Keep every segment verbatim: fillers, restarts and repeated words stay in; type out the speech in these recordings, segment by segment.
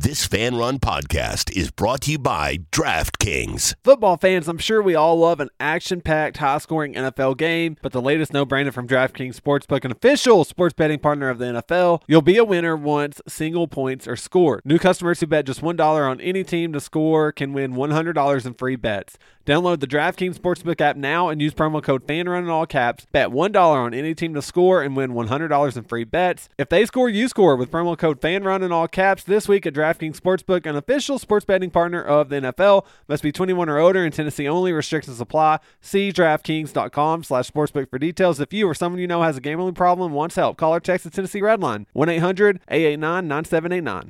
This Fan Run podcast is brought to you by DraftKings. Football fans, I'm sure we all love an action-packed, high-scoring N F L game, but the latest no-brainer from DraftKings Sportsbook, an official sports betting partner of the N F L, you'll be a winner once single points are scored. New customers who bet just one dollar on any team to score can win one hundred dollars in free bets. Download the DraftKings Sportsbook app now and use promo code FANRUN in all caps. Bet one dollar on any team to score and win one hundred dollars in free bets. If they score, you score with promo code FANRUN in all caps this week at DraftKings Sportsbook, an official sports betting partner of the N F L. Must be twenty-one or older in Tennessee only. Restrictions apply. See DraftKings.com slash sportsbook for details. If you or someone you know has a gambling problem and wants help, call or text the Tennessee Red Line, one eight hundred eight eight nine nine seven eight nine.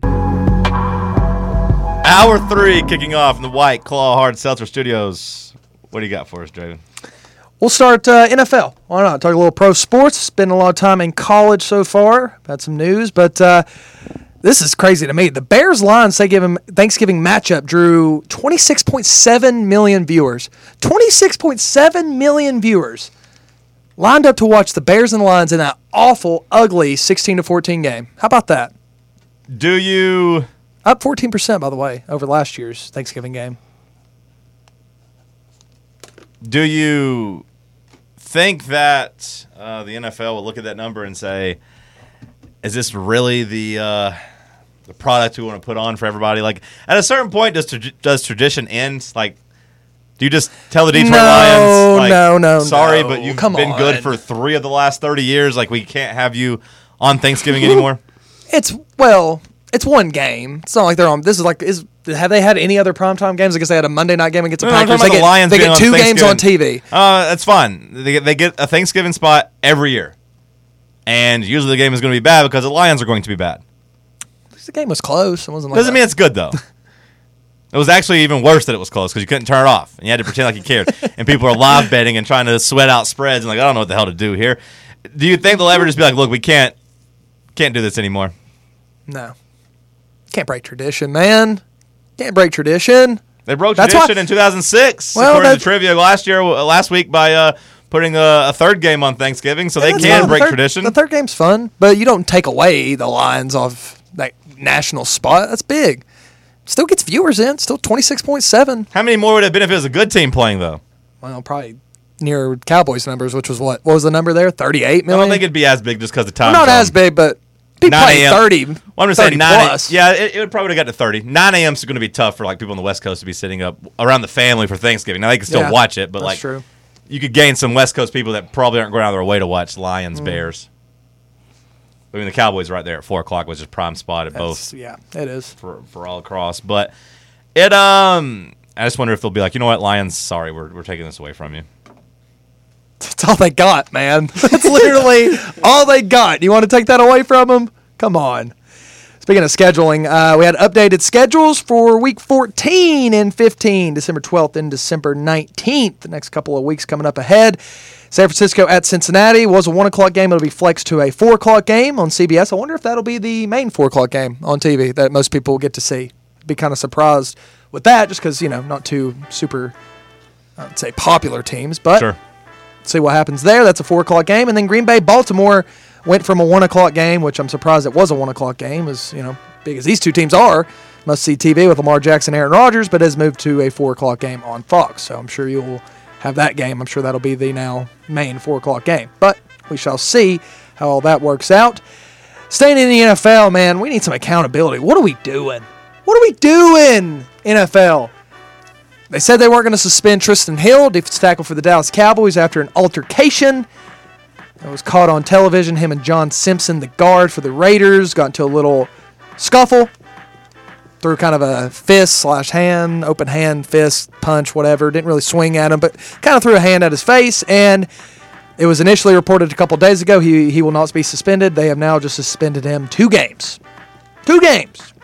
Hour three kicking off in the White Claw Hard Seltzer Studios. What do you got for us, Draven? We'll start uh, N F L. Why not? Talk a little pro sports. Spent a lot of time in college so far. Had some news, but uh, this is crazy to me. The Bears-Lions Thanksgiving matchup drew twenty-six point seven million viewers. twenty-six point seven million viewers lined up to watch the Bears and Lions in that awful, ugly sixteen to fourteen game. How about that? Do you... Up fourteen percent, by the way, over last year's Thanksgiving game. Do you think that uh, the N F L will look at that number and say, is this really the uh, the product we want to put on for everybody? Like, at a certain point, does tra- does tradition end? Like, do you just tell the Detroit no, Lions, like, no, no, sorry, no. but you've Come been on. good for three of the last thirty years. Like, we can't have you on Thanksgiving anymore? It's, well, it's one game. It's not like they're on, this is like, is have they had any other primetime games? I guess they had a Monday night game against the No, I'm Packers. talking They about the get, Lions they being get on two games on T Thanksgiving. V. Uh, that's fine. They get, they get a Thanksgiving spot every year. And usually the game is going to be bad because the Lions are going to be bad. The game was close. It wasn't like Doesn't that. mean it's good, though. It was actually even worse that it was close because you couldn't turn it off. And you had to pretend like you cared. And people are live betting and trying to sweat out spreads and like, I don't know what the hell to do here. Do you think they'll ever just be like, look, we can't can't do this anymore? No. Can't break tradition, man. Can't break tradition. They broke That's tradition why- in two thousand six, Well, according to that- trivia last year, last week by uh, putting a, a third game on Thanksgiving, so Yeah, they that's can fine. break the third, tradition. The third game's fun, but you don't take away the Lions off that national spot. That's big. Still gets viewers in. Still twenty-six point seven. How many more would it have been if it was a good team playing, though? Well, probably near Cowboys numbers, which was what? What was the number there? thirty-eight I million? don't think it'd be as big just because the time. Well, not as big, but people nine playing a.m. thirty. Well, I'm just thirty saying nine. plus. Yeah, it, it would probably have got to thirty. nine a.m. is going to be tough for like people on the West Coast to be sitting up around the family for Thanksgiving. Now they can still Yeah, watch it, but that's like true. you could gain some West Coast people that probably aren't going out of their way to watch Lions Mm. Bears. I mean, the Cowboys right there at four o'clock, which is prime spot at That's- both Yeah, it is. for for all across. But it um, I just wonder if they'll be like, you know what, Lions, sorry, we're we're taking this away from you. That's all they got, man. That's literally all they got. You want to take that away from them? Come on. Speaking of scheduling, uh, we had updated schedules for week fourteen and fifteen, December twelfth and December nineteenth. The next couple of weeks coming up ahead. San Francisco at Cincinnati was a one o'clock game. It'll be flexed to a four o'clock game on C B S. I wonder if that'll be the main four o'clock game on T V that most people will get to see. Be kind of surprised with that just because, you know, not two super, I'd say, popular teams. But Sure. see what happens there. That's a four o'clock game. And then Green Bay, Baltimore went from a one o'clock game, which I'm surprised it was a one o'clock game, as, you know, big as these two teams are. Must-see T V with Lamar Jackson, Aaron Rodgers, but has moved to a four o'clock game on Fox. So I'm sure you'll have that game. I'm sure that'll be the now main four o'clock game. But we shall see how all that works out. Staying in the N F L, man, we need some accountability. What are we doing? What are we doing, N F L? They said they weren't going to suspend Tristan Hill, defensive tackle for the Dallas Cowboys, after an altercation that was caught on television. Him and John Simpson, the guard for the Raiders, got into a little scuffle. Threw kind of a fist slash hand, open hand, fist, punch, whatever. Didn't really swing at him, but kind of threw a hand at his face. And it was initially reported a couple days ago he he will not be suspended. They have now just suspended him two games. Two games.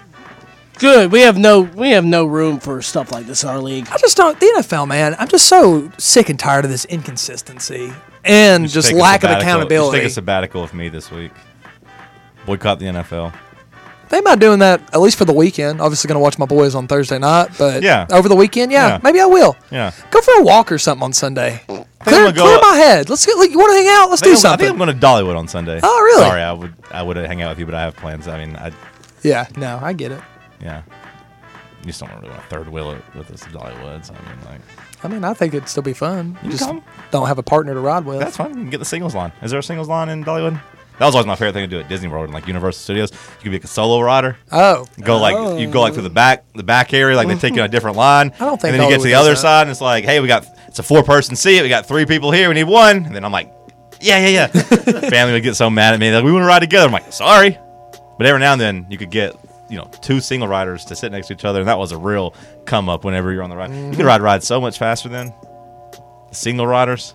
Good. We have no we have no room for stuff like this in our league. I just don't. The N F L, man. I'm just so sick and tired of this inconsistency and just take a lack of sabbatical- accountability. Just take a sabbatical with me this week. Boycott the N F L. They might doing that at least for the weekend. Obviously, going to watch my boys on Thursday night, but Yeah. over the weekend, yeah, Yeah. maybe I will. Yeah. Go for a walk or something on Sunday. I'm Clear, gonna go- clear my head. Let's get. Like, you want to hang out? Let's I think do I'm- I think something. I'm going to Dollywood on Sunday. Oh, really? Sorry, I would I would hang out with you, but I have plans. I mean, I Yeah, no, I get it. Yeah. You just don't really want to third wheel it with this Dollywood. So I mean, like, I mean, I think it'd still be fun. You Just come. don't have a partner to ride with. that's fine. You can get the singles line. Is there a singles line in Dollywood? That was always my favorite thing to do at Disney World and like Universal Studios. You could be like a solo rider. Oh, Go like you go like through the back the back area, like they take you on a different line. I don't think And then you get to Dollywood the does other that. side, and it's like, hey, we got it's a four person seat. We got three people here. We need one. And then I'm like, yeah, yeah, yeah. Family would get so mad at me. They're like, we want to ride together. I'm like, sorry. But every now and then you could get you know two single riders to sit next to each other, and that was a real come up whenever you're on the ride. Mm-hmm. You could ride rides so much faster than the single riders.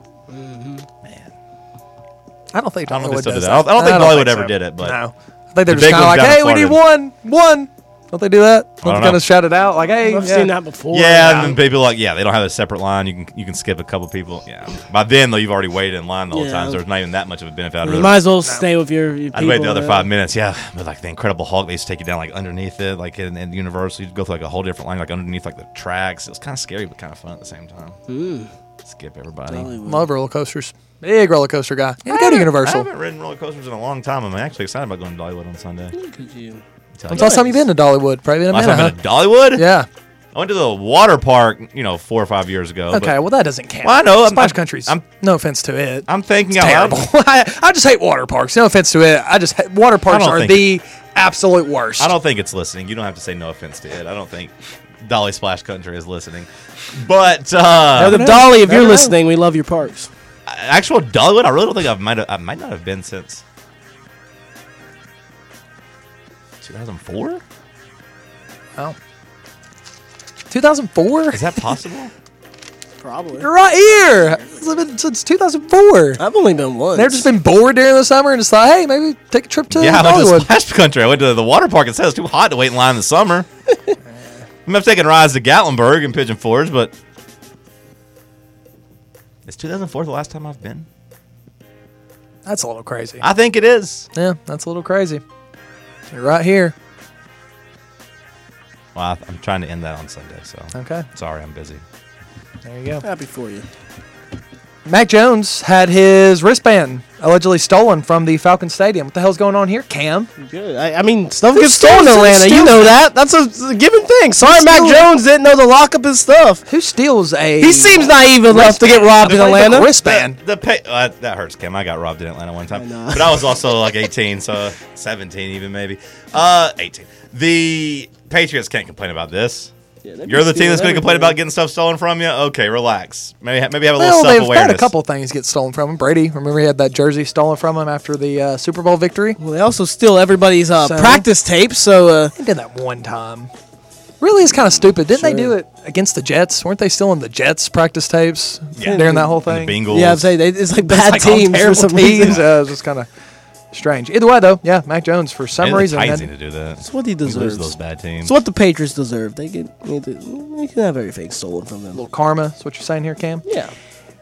I don't think I don't know if Dollywood they still do does that. I don't, I don't think Dollywood ever so. did it, but No. I think they're The just big kind of ones like, down in hey, we need Florida. one, one. Don't they do that? Don't don't they know. kind of shout it out like, hey, I've yeah. seen that before. yeah, and then people are like, yeah, they don't have a separate line. You can you can skip a couple people. Yeah. By then, though, you've already waited in line the whole Yeah. time, so there's not even that much of a benefit. I'd You really- might as well stay with your, your I'd wait the people, other yeah. five minutes. Yeah, but like the Incredible Hulk, they used to take you down like underneath it, like in, in Universal. You'd go through like a whole different line, like underneath like the tracks. It was kind of scary, but kind of fun at the same time. Mm. Skip everybody. Dollywood. Love roller coasters. Big roller coaster guy. Yeah, go to I Universal. haven't ridden roller coasters in a long time. I'm actually excited about going to Dollywood on Sunday. Could you? Tell When's you. the last time you've been to Dollywood? Probably been a Last minute, time huh? I've been to Dollywood? Yeah. I went to the water park, you know, four or five years ago. Okay, but well, that doesn't count. Well, I know, I'm- Splash I'm- Country's. I'm- no offense to it. I'm thinking out Terrible. loud. I, I just hate water parks. No offense to it. I just ha- water parks don't are think the absolute worst. I don't think it's listening. You don't have to say no offense to it. I don't think Dolly Splash Country is listening. But uh, Brother know. Dolly, if Never you're know. listening, we love your parks. actual Dollywood, I really don't think I might have, I might not have been since two thousand four. Oh. two thousand four? Is that possible? Probably. You're right here. It's been since two thousand four. I've only been once. They've just been bored during the summer and just thought, hey, maybe take a trip to yeah, I went to Dollywood. Splash Country. I went to the water park and said it's too hot to wait in line in the summer. I mean, I've taken rides to Gatlinburg and Pigeon Forge, but is two thousand four the last time I've been? That's a little crazy. I think it is. Yeah, that's a little crazy. You're right here. Well, I, I'm trying to end that on Sunday, so Okay, sorry, I'm busy. there you go. Happy for you. Mac Jones had his wristband allegedly stolen from the Falcon Stadium. What the hell's going on here, Cam? Good. I, I mean, stuff Who gets stolen in steals- who Atlanta. You steals know that. That's a, it's a given thing. Sorry, Mac steals- Jones didn't know to lock up his stuff. Who steals a? He seems naive enough to get robbed in Like a Atlanta. wristband. The, the pay, uh, that hurts, Kim. I got robbed in Atlanta one time, I know. but I was also like eighteen, so seventeen even maybe. Uh, eighteen. The Patriots can't complain about this. Yeah, they be You're the team that's going stealing to complain everything. about getting stuff stolen from you. Okay, relax. Maybe ha- maybe have a little Well, they've self-awareness. had a couple things get stolen from him. Brady, remember he had that jersey stolen from him after the uh, Super Bowl victory? Well, they also steal everybody's uh, So? practice tapes. So uh, They did that one time. Really is kind of stupid. Didn't they do Sure. it against the Jets? Weren't they stealing the Jets practice tapes Yeah. during that whole And thing? the Bengals. yeah, I'm saying they, it's like It's bad like all teams for terrible some teams. reason. Uh, it was just kind of strange. Either way, though, yeah, Mac Jones for some Maybe the reason. Titans had- need to do that. It's what he We lose deserves. those bad teams. It's what the Patriots deserve. They get need to, they can have everything stolen from them. little karma. That's what you're saying here, Cam. Yeah.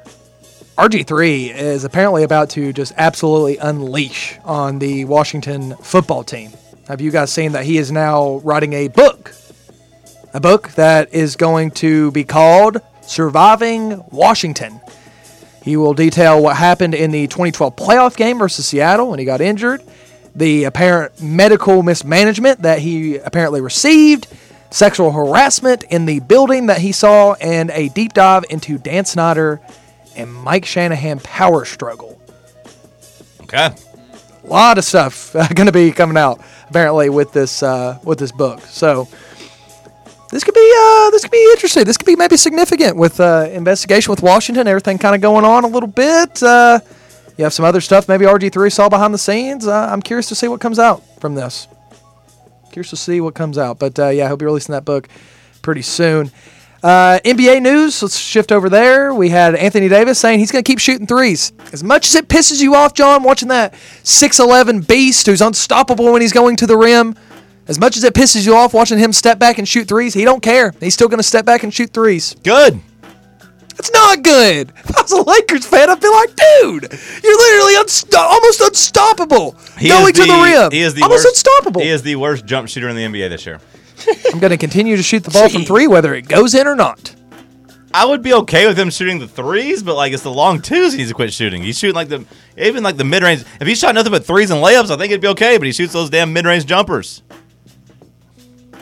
R G three is apparently about to just absolutely unleash on the Washington football team. Have you guys seen that he is now writing a book? A book that is going to be called Surviving Washington. He will detail what happened in the twenty twelve playoff game versus Seattle when he got injured, the apparent medical mismanagement that he apparently received, sexual harassment in the building that he saw, and a deep dive into Dan Snyder and Mike Shanahan power struggle. Okay. A lot of stuff uh, going to be coming out apparently with this uh, with this book. So this could be uh, this could be interesting. This could be maybe significant with uh, investigation with Washington. Everything kind of going on a little bit. Uh, you have some other stuff maybe R G three saw behind the scenes. Uh, I'm curious to see what comes out from this. Curious to see what comes out. But uh, yeah, he'll be releasing that book pretty soon. Uh, N B A news, let's shift over there. We had Anthony Davis saying he's going to keep shooting threes. As much as it pisses you off, John, watching that six eleven beast who's unstoppable when he's going to the rim, as much as it pisses you off watching him step back and shoot threes, he don't care. He's still going to step back and shoot threes. Good. It's not good. If I was a Lakers fan, I'd be like, dude, you're literally unsto- almost unstoppable He going is to the rim. He is the almost worst, unstoppable. He is the worst jump shooter in the N B A this year. I'm going to continue to shoot the ball from three, whether it goes in or not. I would be okay with him shooting the threes, but like it's the long twos he needs to quit shooting. He's shooting like the even like the mid range. If he shot nothing but threes and layups, I think it'd be okay. But he shoots those damn mid range jumpers.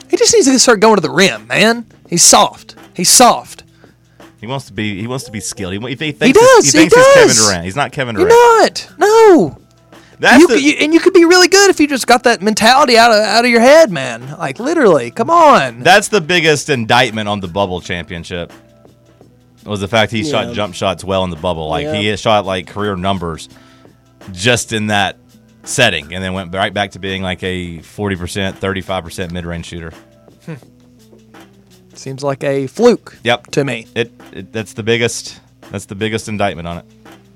He just needs to start going to the rim, man. He's soft. He's soft. He wants to be. He wants to be skilled. He, he, thinks he does. He, he thinks does. he's Kevin Durant. He's not Kevin Durant. You're not. No. That's you, the, you, and you could be really good if you just got that mentality out of out of your head, man. Like literally, come on. That's the biggest indictment on the bubble championship. Was the fact he Yeah. shot jump shots well in the bubble. Like Yeah. he had shot like career numbers just in that setting, and then went right back to being like a forty percent, thirty-five percent mid range shooter. Seems like a fluke. Yep. To me. It, it that's the biggest. That's the biggest indictment on it.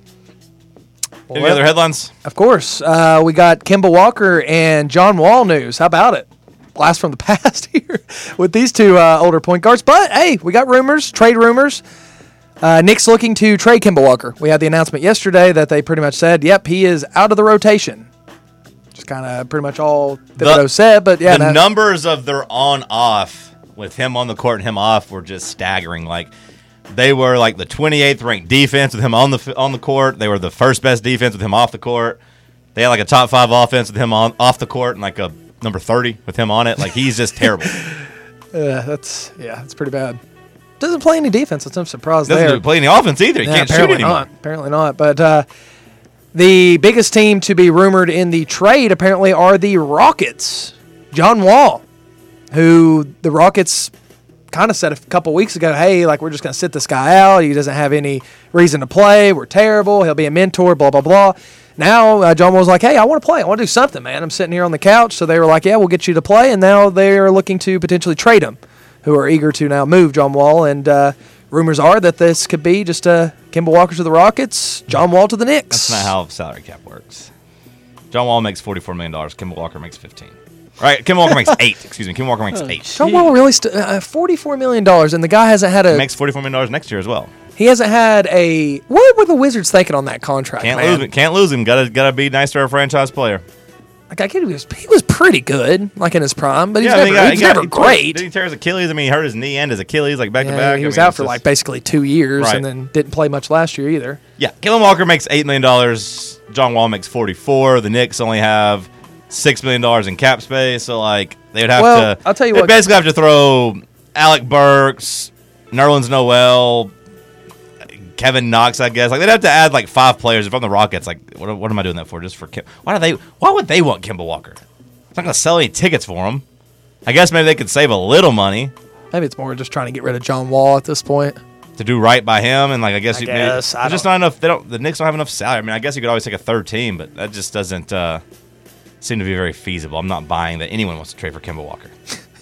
Any Well, other headlines? Of course. Uh, we got Kemba Walker and John Wall news. How about it? Blast from the past here with these two uh, older point guards. But, hey, we got rumors, trade rumors. Uh, Knicks looking to trade Kemba Walker. We had the announcement yesterday that they pretty much said, yep, he is out of the rotation. Just kind of pretty much all Thibodeau said. But, yeah. The that- numbers of their on-off with him on the court and him off were just staggering. Like, they were like the twenty-eighth ranked defense with him on the on the court. They were the first best defense with him off the court. They had like a top five offense with him on off the court and like a number thirty with him on it. Like he's just terrible. Uh, that's, yeah, that's pretty bad. Doesn't play any defense. That's I'm surprised Doesn't there. play any offense either. He Yeah, can't shoot apparently anymore. not. Apparently not. But uh, the biggest team to be rumored in the trade apparently are the Rockets. John Wall, who the Rockets kind of said a couple weeks ago, hey, like we're just going to sit this guy out. He doesn't have any reason to play. We're terrible. He'll be a mentor, blah, blah, blah. Now uh, John Wall's like, hey, I want to play. I want to do something, man. I'm sitting here on the couch. So they were like, yeah, we'll get you to play. And now they're looking to potentially trade him, who are eager to now move John Wall. And uh, rumors are that this could be just uh, Kemba Walker to the Rockets, John Wall to the Knicks. That's not how salary cap works. John Wall makes forty-four million dollars. Kimball Walker makes fifteen. Right, Kim Walker makes eight. Excuse me, Kim Walker makes eight. John Wall really st- uh, forty-four million dollars, and the guy hasn't had a He makes forty-four million dollars next year as well. he hasn't had a. What were the Wizards thinking on that contract? Can't man? lose him. Can't lose him. Gotta gotta be nice to our franchise player. Like I get, he was he was pretty good, like in his prime, but he's I never, mean, he got- he he was got- never he tore- great. Did he tear his Achilles? I mean, he hurt his knee and his Achilles like back to Yeah, back. he I was mean, out it's for just- like basically two years, Right. and then didn't play much last year either. Yeah, Kellen Walker makes eight million dollars. John Wall makes forty-four. The Knicks only have six million dollars in cap space, so like they would have Well, to. I'll tell you they'd what- basically have to throw Alec Burks, Nerlens Noel, Kevin Knox. I guess like they'd have to add like five players. If I'm the Rockets, like what, what am I doing that for? Just for Kim? Why do they? Why would they want Kemba Walker? It's not going to sell any tickets for him. I guess maybe they could save a little money Maybe it's more just trying to get rid of John Wall at this point. to do right by him, and like I guess, I you, guess, maybe, I there's just don't- not enough. They don't. The Knicks don't have enough salary. I mean, I guess you could always take a third team, but that just doesn't uh, seem to be very feasible. I'm not buying that anyone wants to trade for Kemba Walker.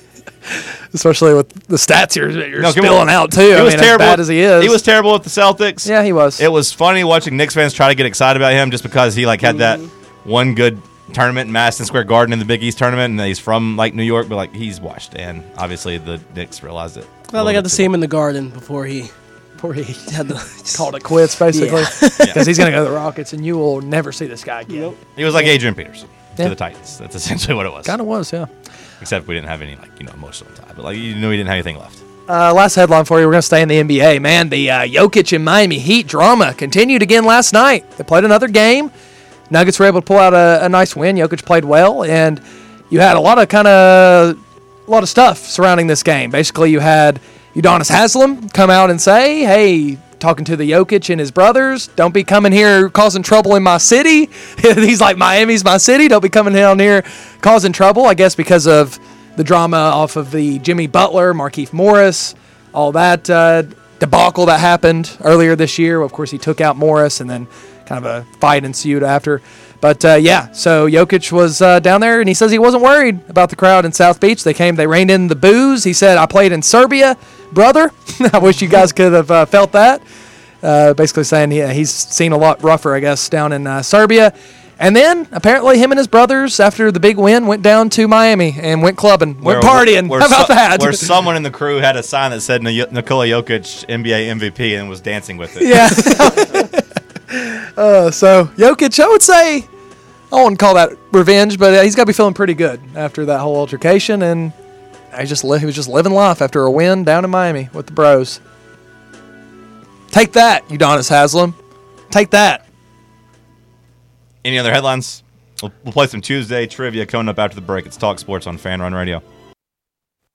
Especially with the stats you're, you're No, Kemba- spilling out too. He I was mean, terrible. as bad as he is. He was terrible with the Celtics. Yeah, he was. It was funny watching Knicks fans try to get excited about him just because he like had that one good tournament in Madison Square Garden in the Big East tournament, and he's from like New York, but like he's washed. And obviously the Knicks realized it. Well, they got to see him in the garden before he Before he had the. called it quits, basically, Yeah. because he's going to go to the Rockets, and you will never see this guy again. He was like Adrian Peterson Yeah. to the Titans. That's essentially what it was. Kind of was, yeah. Except we didn't have any like you know emotional tie, but like you knew he didn't have anything left. Uh, last headline for you. We're going to stay in the N B A. Man, the uh, Jokic and Miami Heat drama continued again last night. They played another game. Nuggets were able to pull out a, a nice win. Jokic played well, and you had a lot of kind of a lot of stuff surrounding this game. Basically, you had Udonis Haslem come out and say, "Hey, talking to the Jokic and his brothers, don't be coming here causing trouble in my city." He's like, "Miami's my city. Don't be coming down here causing trouble." I guess because of the drama off of the Jimmy Butler, Markieff Morris, all that uh, debacle that happened earlier this year. Of course, he took out Morris, and then kind of a fight ensued after. But, uh, yeah, so Jokic was uh, down there, and he says he wasn't worried about the crowd in South Beach. They came, they reined in the booze. He said, "I played in Serbia, brother." I wish you guys could have uh, felt that. Uh, basically saying yeah, he's seen a lot rougher, I guess, down in uh, Serbia. And then, apparently, him and his brothers, after the big win, went down to Miami and went clubbing, went partying. Where How about so- that? Where someone in the crew had a sign that said Ni- Nikola Jokic N B A M V P and was dancing with it. Yeah. uh, so, Jokic, I would say, I wouldn't call that revenge, but uh, he's got to be feeling pretty good after that whole altercation. And he, just li- he was just living life after a win down in Miami with the bros. Take that, Udonis Haslem. Take that. Any other headlines? We'll, we'll play some Tuesday trivia coming up after the break. It's Talk Sports on Fan Run Radio.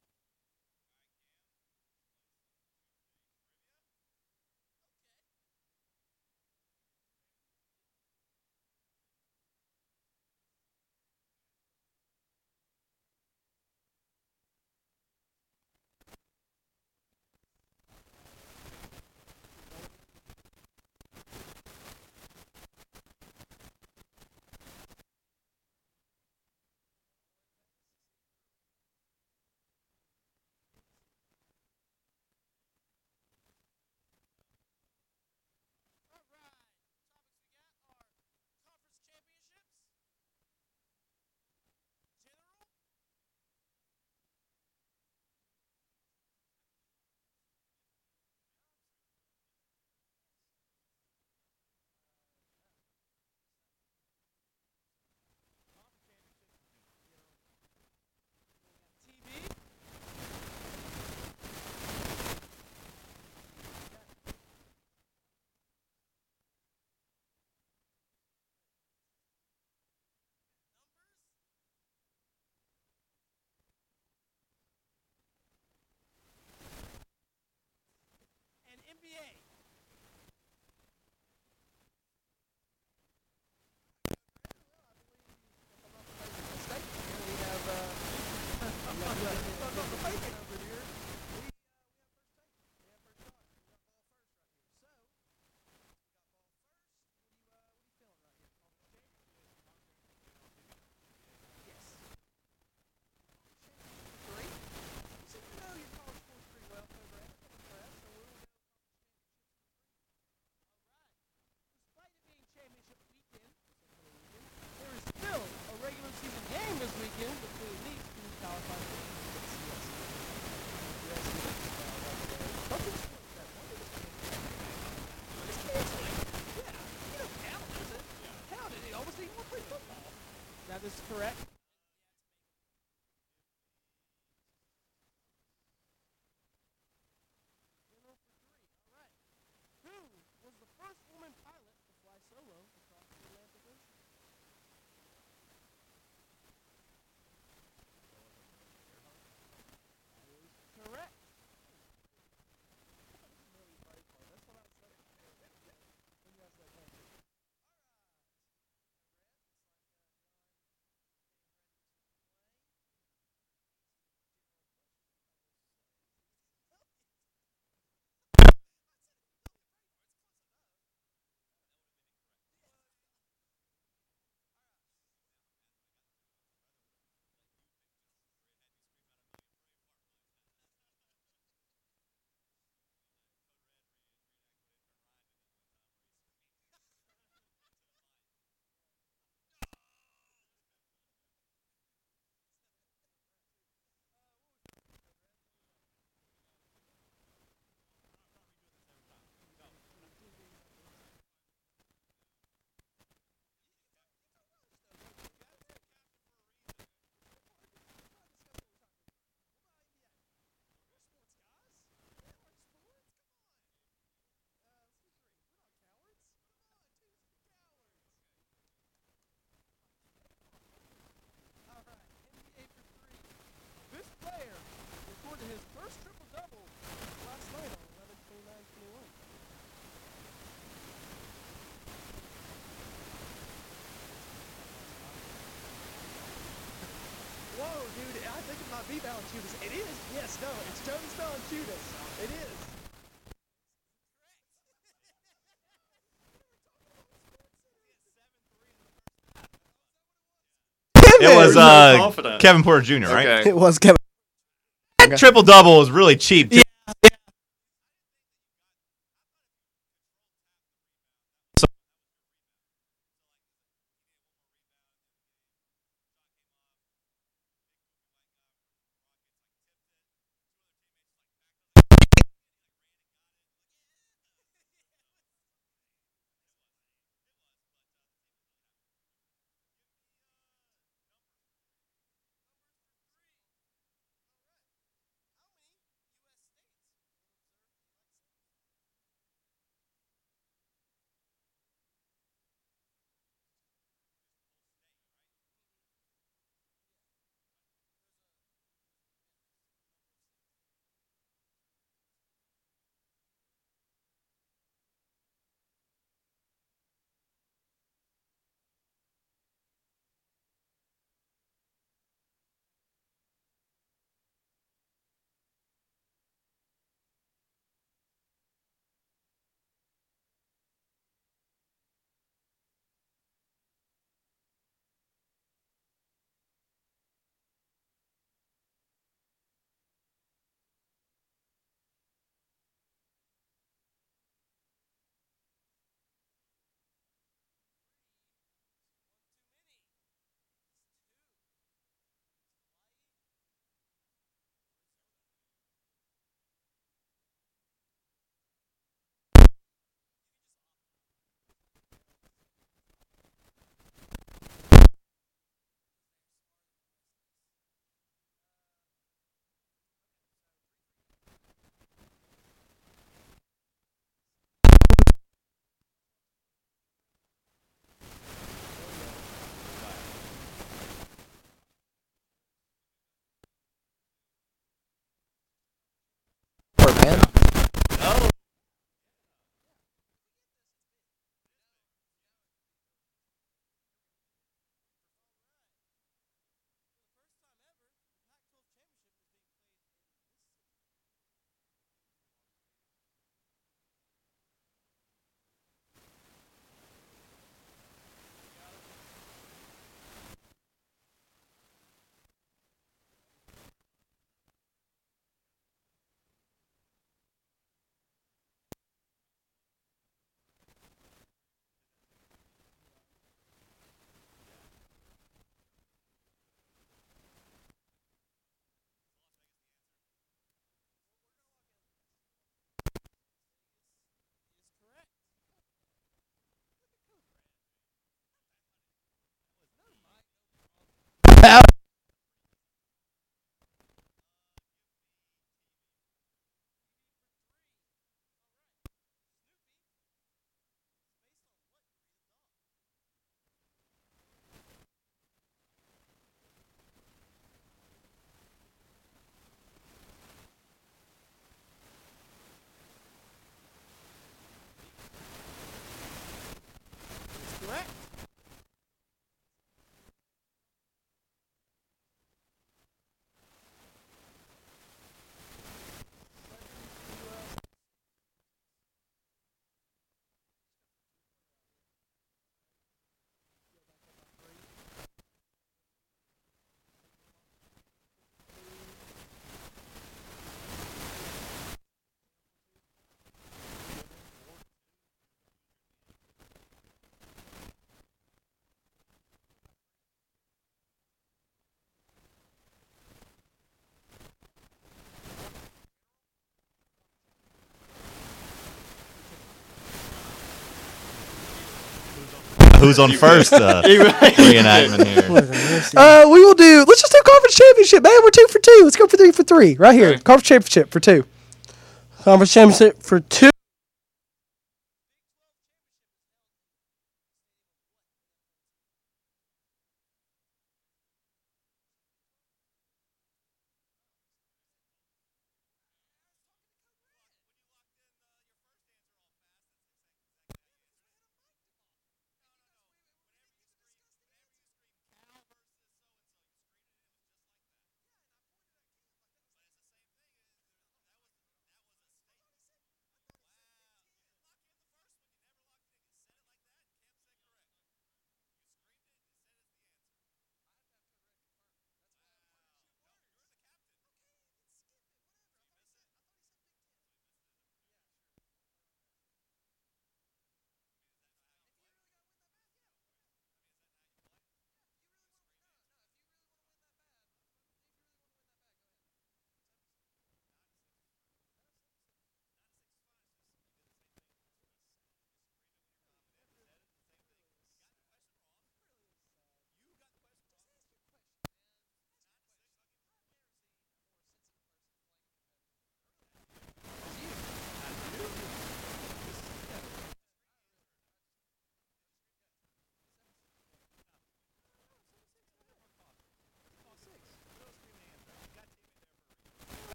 Judas. It is. Yes. No. It's Jonas Valanciunas. It is. It was so uh, confident. Kevin Porter Junior, right? Okay. It was Kevin. That triple double was really cheap. Too. Man. Who's on first? Uh, reenactment here. Uh, we will do. Let's just do conference championship, man. We're two for two. Let's go for three for three right here. Okay. Conference championship for two. Conference championship for two.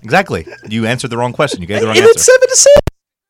Exactly. You answered the wrong question. You gave the wrong And answer. it's seven to six.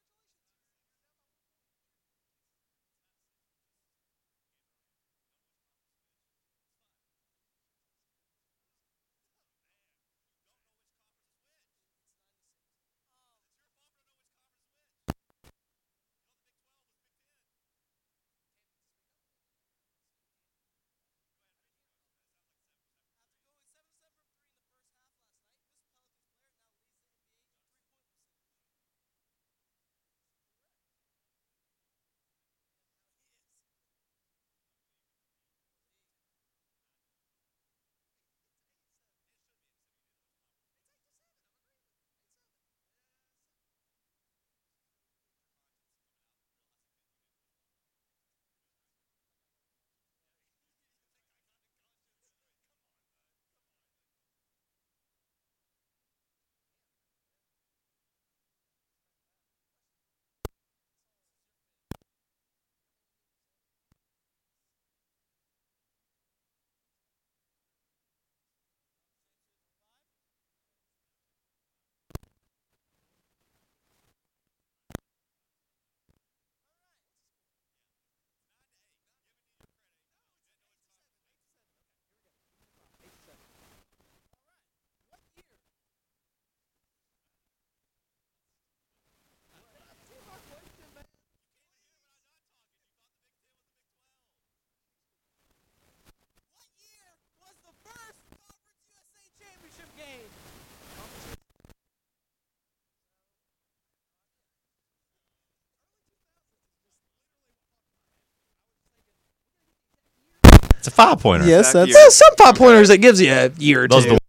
It's a five pointer. Yes, that's Well, some five pointers it gives you a year or Those two. are the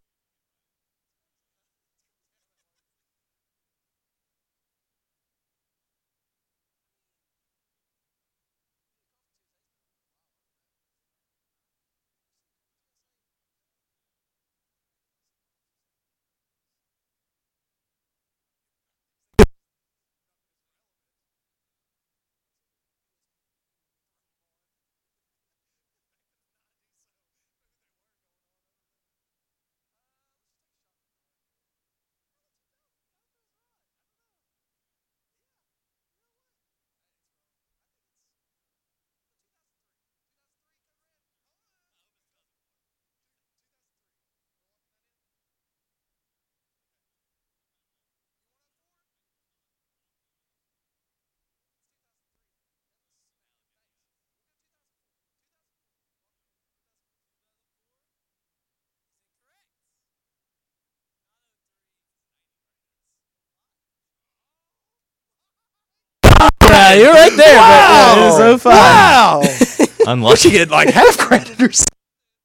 yeah, you're right there. Wow, but, yeah, it was oh five. Wow. What unlucky. you get, like half credit or something?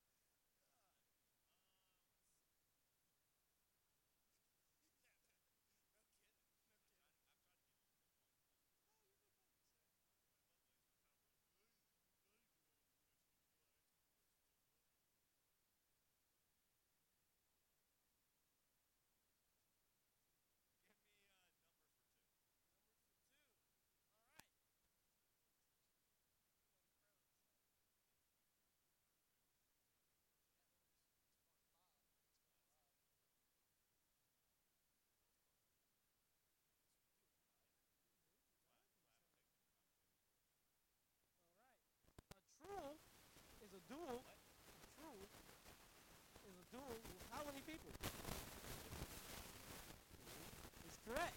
Is a duel. True is a duel with how many people? It's correct.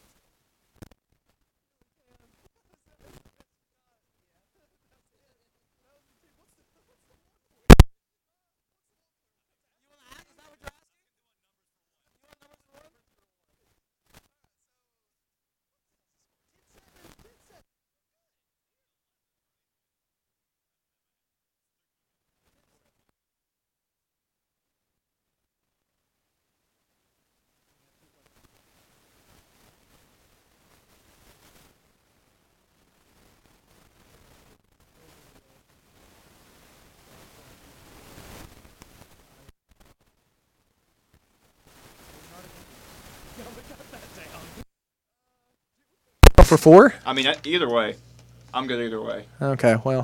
For four? I mean, either way, I'm good either way. Okay, well.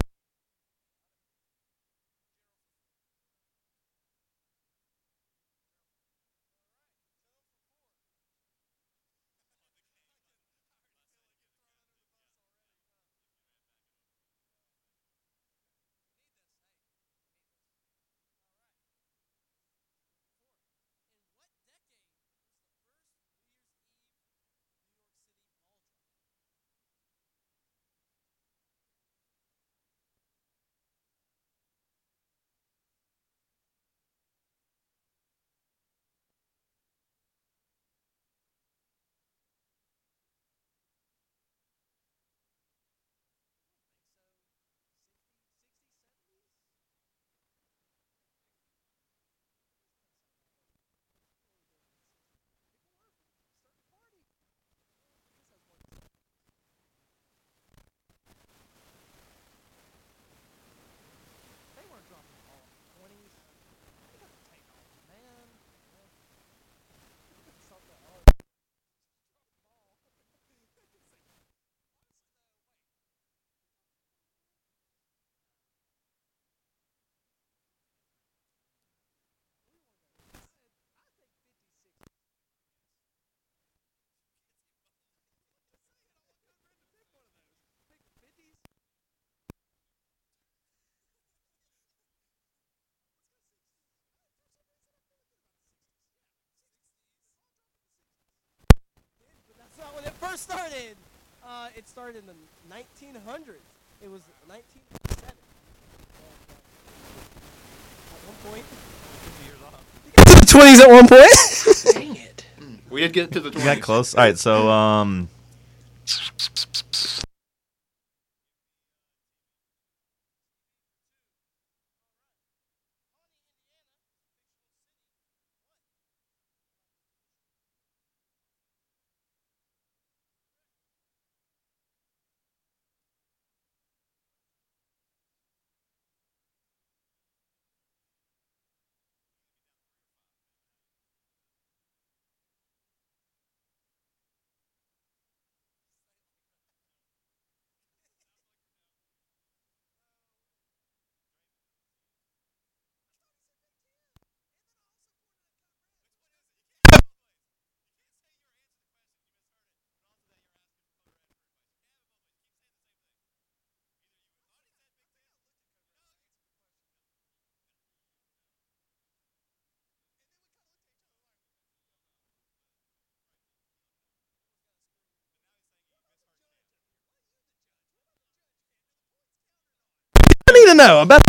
first started, uh, it started in the nineteen hundreds. It was nineteen eighty-seven. At one point. You got to the twenties at one point. Dang it. We did get to the You twenties. got close. All right, so um, I need to know about.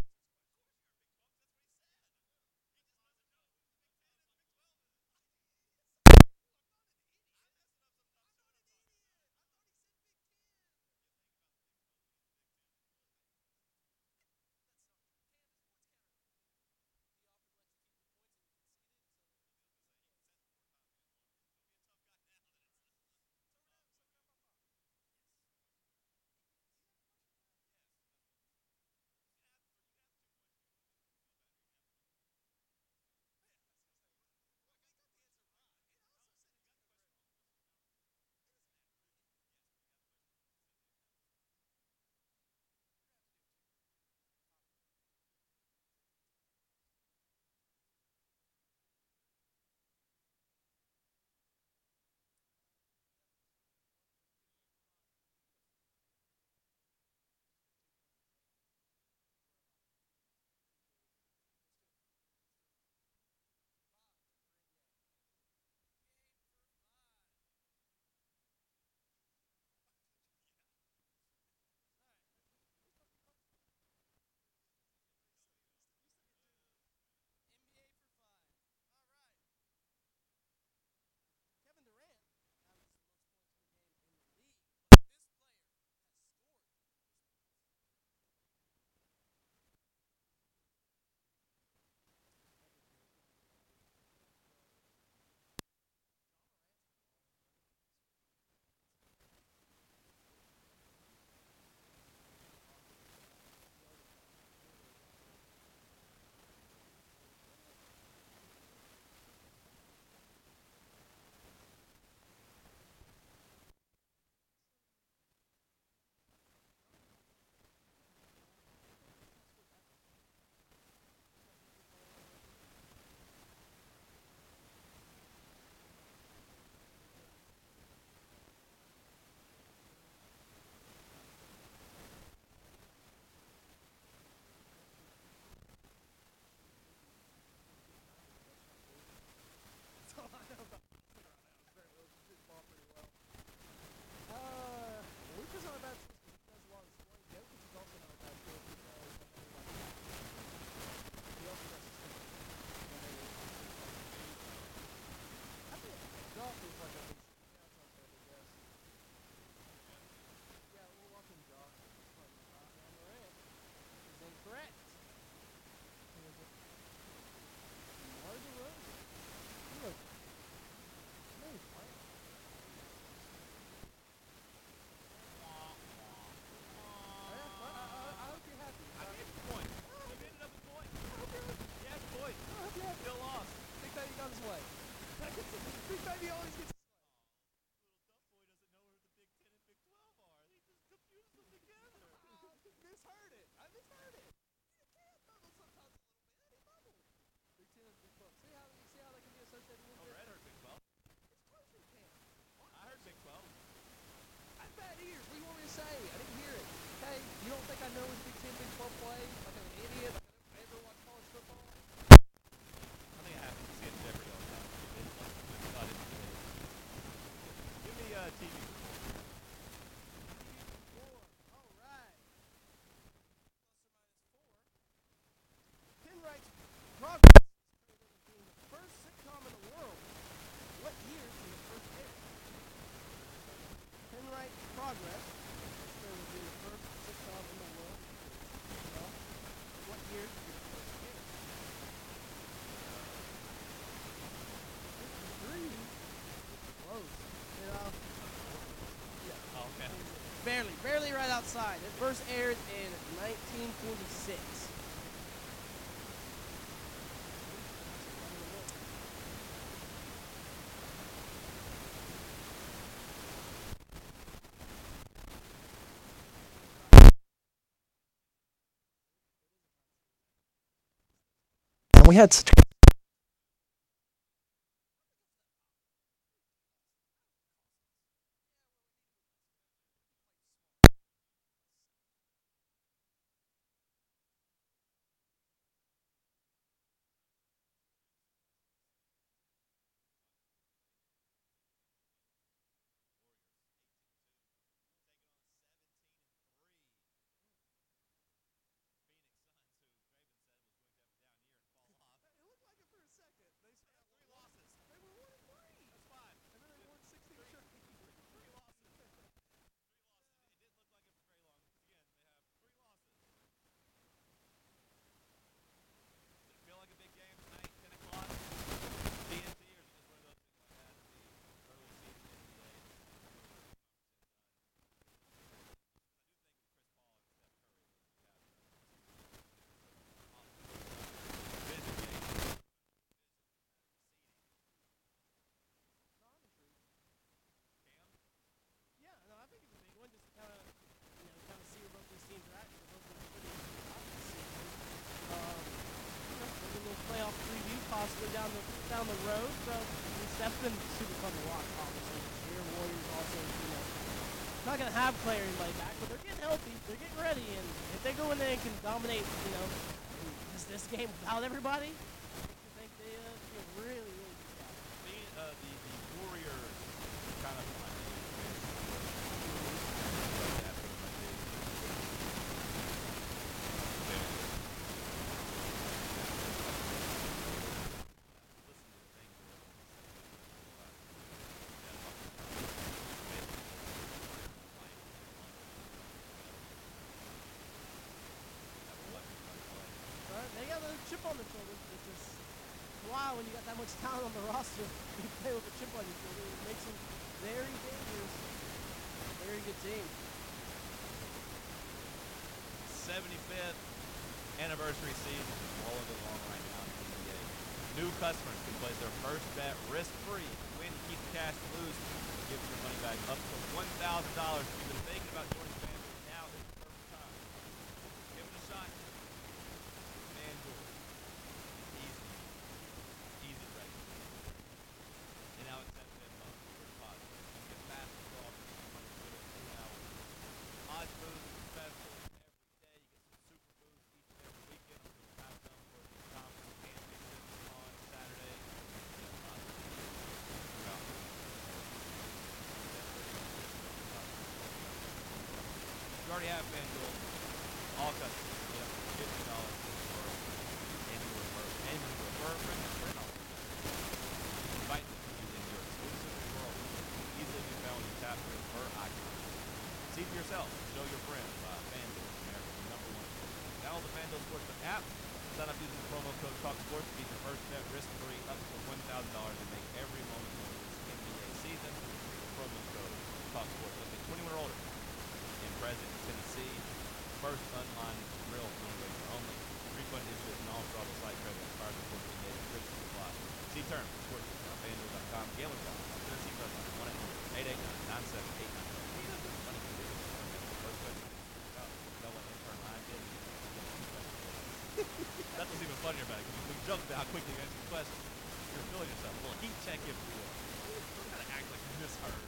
T V. outside. It first aired in nineteen forty-six. And we had such Feel like a big game tonight, ten o'clock, T N T, or is it just one of those things like that, the early season N B A? Yeah, no, I think it's a big one. Just kind of, you know, kind of see where both these teams are at. They're both in pretty top of the season. Um, you know, maybe a little playoff preview possibly down the down the road. So I mean, that's been super fun to watch. Obviously, this year Warriors also, you know, not gonna have player anybody back, but they're getting healthy. They're getting ready, and if they go in there and can dominate, you know, this this game without everybody, I think they uh, feel really, really good about it. Me, uh, the, the Warriors kind of my Right? They got a chip on their shoulder, which is wow when you got that much talent on the roster. You play with a chip on your shoulder, it makes them very dangerous. Very good team. seventy-fifth anniversary season is rolling along right now in the N B A. New customers can place their first bet risk-free. Win, keep the cash, lose, give your money back up to one thousand dollars. If you've been thinking about joining the family, now is the perfect time. Give it a shot. FanDuel. Easy. Easy right. And now it's ten minutes on for deposit. You get fast withdrawal from your money within two hours. Odds boost special every day. You get some super boosts each and every weekend. I'm going to have them for the conference championship on Saturday. Yeah, odds throughout. You already have FanDuel. All customers get up to fifty dollars for annual refer, annual refer a friend and friend offer. Invite them to you in your exclusive referral list. Easily be found when you tap your refer icon. See for yourself. Show your friends by FanDuel, America's number one sport. Download the FanDuel Sportsbook app. Sign up using the promo code TalkSports to get your first bet risk-free up to one thousand dollars and make every moment of this N B A season. Promo code TalkSports. Look at twenty-one or older. In present Tennessee. First online real money wager only. Refund issued and all fraudulent site credit expires in fourteen days. Restrictions apply. See terms at sportsbook dot fanduel dot com. Gambling problem. Tennessee President one eight hundred eight eight nine nine seven eight nine. Money can do this. First question. No one intern line did. That's what's even funnier about it because we jumped to how quickly you answer the question. You're feeling yourself. Well, heat check if you will. You gotta act like you misheard.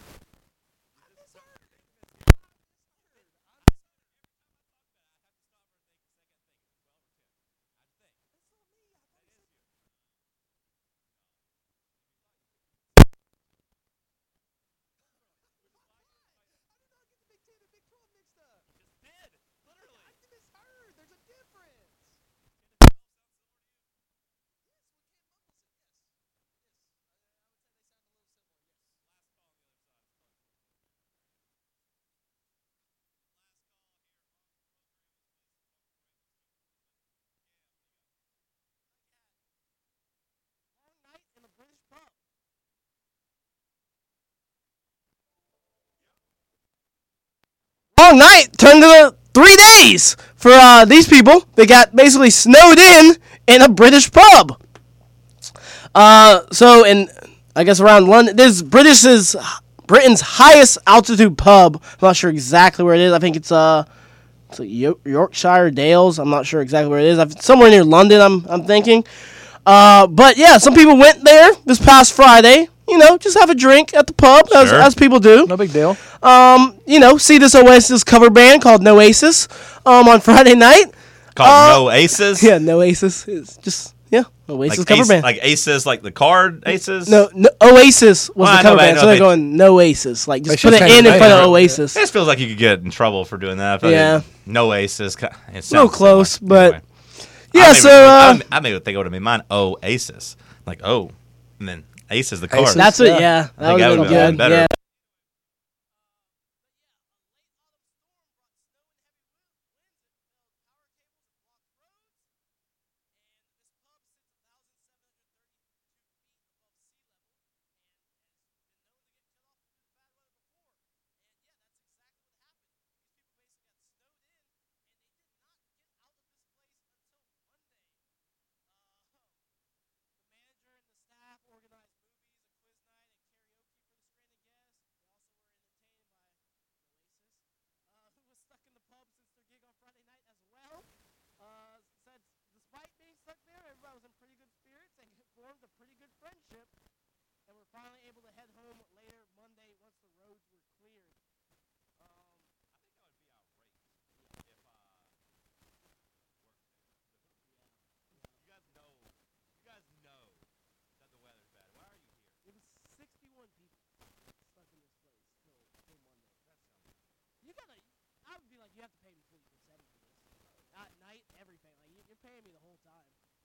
long night turned into three days for uh, these people. They got basically snowed in in a British pub. Uh, so in I guess around London, this British's Britain's highest altitude pub. I'm not sure exactly where it is. I think it's uh, it's like Yo- Yorkshire Dales. I'm not sure exactly where it is. I've, somewhere near London. I'm I'm thinking. Uh, but yeah, some people went there this past Friday. You know, just have a drink at the pub, as, Sure. as people do. No big deal. Um, you know, see this Oasis cover band called Noasis um, on Friday night. Called Uh, No Aces. Yeah, Noasis. It's just, yeah, Oasis Like, cover ace, band. like Aces, like the card Aces. no, no, Oasis was Well, I the know, cover but I band, know so they're they- going Noasis. Like, just They put should an change N the in front name. of Oasis. It just feels like you could get in trouble for doing that. I feel Yeah. like No Aces. It sounds Little so close, much- but- anyway. Yeah, I may- so, uh, I, I may think it would have been mine. Oh, Aces. Like, oh. And then Ace is the card. Aces. That's what, Yeah. yeah. I That think would that have would've been been good. better. Yeah. And we're finally able to head home later Monday once the roads were cleared. Um, It was sixty-one people stuck in this place till, till Monday. You gotta, I would be like, you have to pay me fifty percent for this. At night, everything. Like, you, you're paying me the whole time.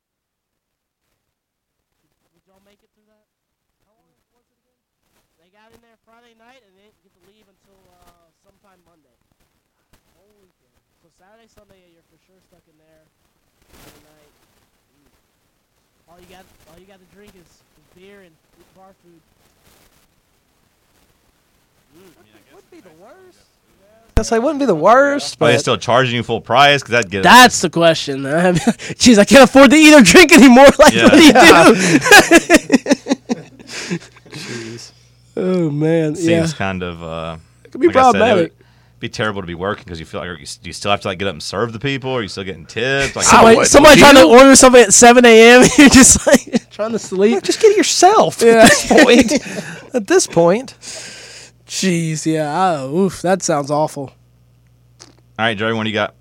Would y'all make it through that? How long was it again? They got in there Friday night and they didn't get to leave until uh, sometime Monday. Holy cow. So Saturday, Sunday, yeah, you're for sure stuck in there. Friday night. Mm. All you got, all you got to drink is, is beer and eat bar food. Would be the worst. Guess I wouldn't be the worst, Are they but still charging you full price? Because that'd get That's the question. Jeez, I can't afford to eat or drink anymore. Like, Yeah. what do you Yeah. do? Oh man, seems yeah. kind of. Uh, It could be like I said, it problematic. would be terrible to be working because you feel like are you, do you still have to like get up and serve the people? Or are you still getting tips? Like, Somebody, would- somebody would trying to you? order something at seven a.m. and you're just like trying to sleep. just get it yourself Yeah. at this point. At this point, Jeez, yeah. Oh, oof, that sounds awful. all right, Joey, what do you got?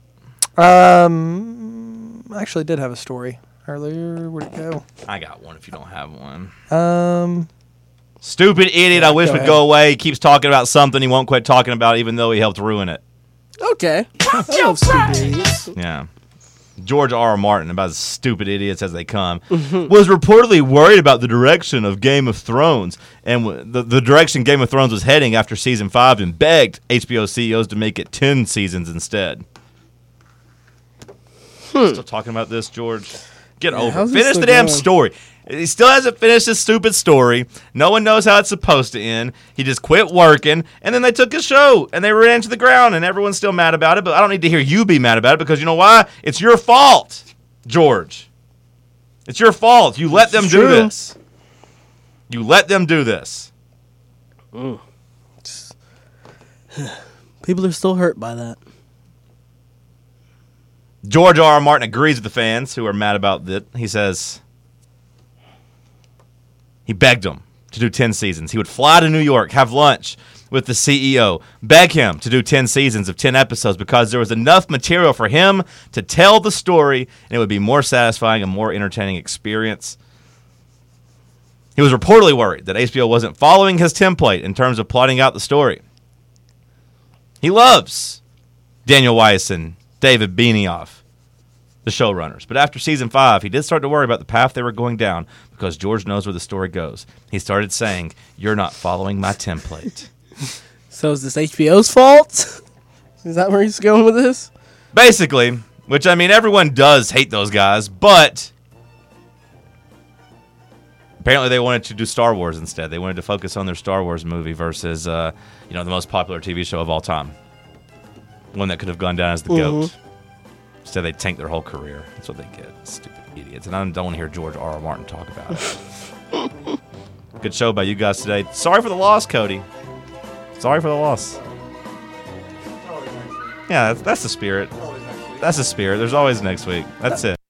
um, I actually did have a story earlier. Where'd it go? I got one. If you don't have one, Um, stupid idiot. I wish go would ahead. go away. He keeps talking about something he won't quit talking about, even though he helped ruin it. Okay. I love stupid idiots. Yeah. George R. R. Martin, about as stupid idiots as they come, was reportedly worried about the direction of Game of Thrones and w- the, the direction Game of Thrones was heading after season five and begged H B O C E Os to make it ten seasons instead. Still talking about this, George? Get over it. how's this Finish still the damn going? story. He still hasn't finished his stupid story. No one knows how it's supposed to end. He just quit working, and then they took his show, and they ran into the ground, and everyone's still mad about it, but I don't need to hear you be mad about it, because you know why? It's your fault, George. It's your fault. You let them do true. this. You let them do this. People are still hurt by that. George R. R. Martin agrees with the fans who are mad about it. He says he begged them to do ten seasons. He would fly to New York, have lunch with the C E O, beg him to do ten seasons of ten episodes because there was enough material for him to tell the story, and it would be more satisfying and more entertaining experience. He was reportedly worried that H B O wasn't following his template in terms of plotting out the story. He loves Daniel Weiss and David Benioff, the showrunners. But after season five, he did start to worry about the path they were going down because George knows where the story goes. He started saying, "You're not following my template." So is this H B O's fault? Is that where he's going with this? Basically, which, I mean, everyone does hate those guys, but apparently they wanted to do Star Wars instead. They wanted to focus on their Star Wars movie versus, uh, you know, the most popular T V show of all time. one that could have gone down as the Mm-hmm. GOAT. So they tanked their whole career. That's what they get. Stupid idiots. And I don't want to hear George R. R. Martin talk about it. Good show by you guys today. Sorry for the loss, Cody. Sorry for the loss. Yeah, that's, that's the spirit. That's the spirit. There's always next week. That's it.